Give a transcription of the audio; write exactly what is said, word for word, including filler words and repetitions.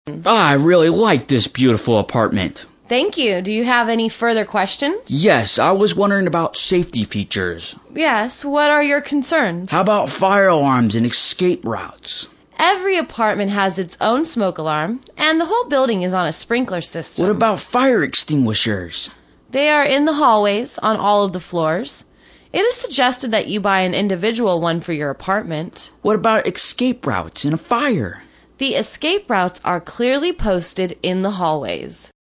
Ah, I really like this beautiful apartment. Thank you. Do you have any further questions? Yes, I was wondering about safety features. Yes, what are your concerns? How about fire alarms and escape routes? Every apartment has its own smoke alarm, and the whole building is on a sprinkler system. What about fire extinguishers? They are in the hallways on all of the floors. It is suggested that you buy an individual one for your apartment. What about escape routes in a fire? The escape routes are clearly posted in the hallways.